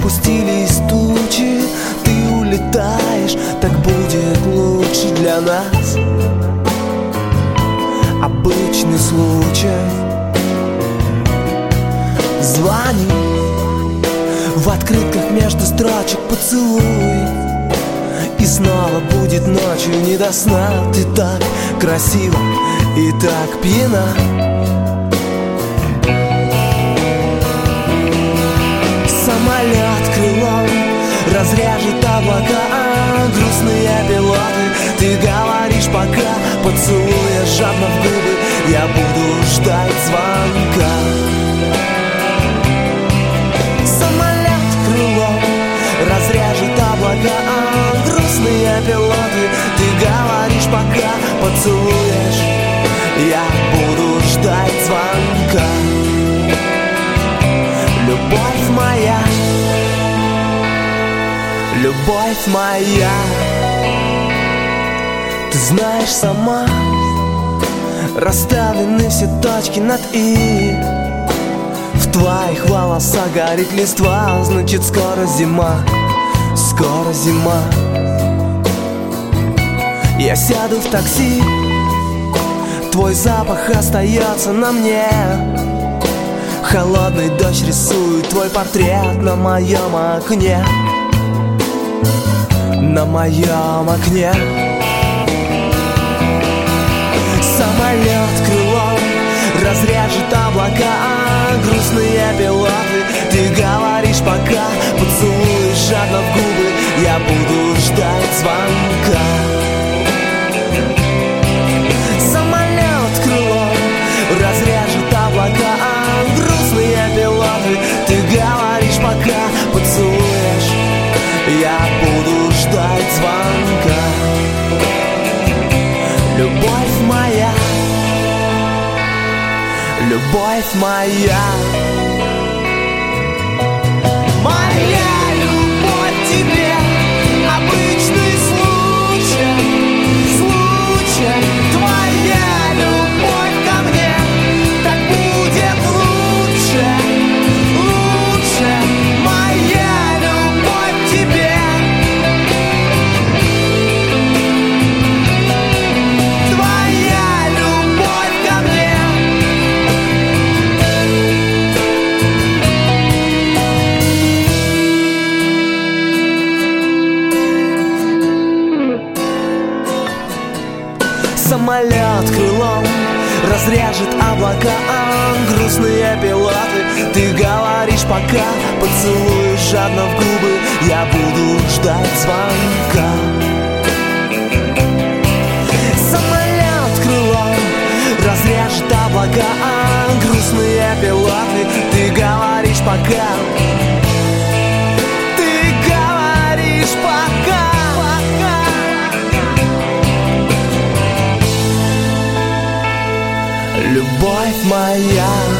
опустились тучи, ты улетаешь, так будет лучше для нас. Обычный случай. Звони, в открытках между строчек поцелуй, и снова будет ночью не до сна. Ты так красива и так пьяна. Самолет крылом разрежет облака, грустные пилоты. Ты говоришь пока, поцелуя жадно в губы. Я буду ждать звонка. Самолет крылом разрежет облака, грустные пилоты. Ты говоришь пока, поцелуешь. Я буду ждать звонка. Любовь моя, любовь моя, ты знаешь сама, расставлены все точки над «и». В твоих волосах горит листва, значит скоро зима, скоро зима. Я сяду в такси, твой запах остается на мне. Холодный дождь рисует твой портрет на моем окне, на моем окне. Самолет крылом разрежет облака, грустные пилоты. Ты говоришь пока, поцелуешь жадно в губы. Я буду ждать звонка. Самолет крылом разрежет облака, грустные пилоты. Ты говоришь пока, поцелуешь. Я буду ждать звонка. Любовь моя, любовь моя, моя любовь к тебе. Обычный случай, случай. Твоя любовь ко мне, так будет лучше, лучше. Моя любовь к тебе. Твоя любовь ко мне. Самолет крылом разрежет облака, грустные пилоты. Ты говоришь пока, поцелуешь жадно в губы. Я буду ждать звонка. Самолет крылом разрежет облака, грустные пилоты. Ты говоришь пока, ты говоришь пока. Любовь моя,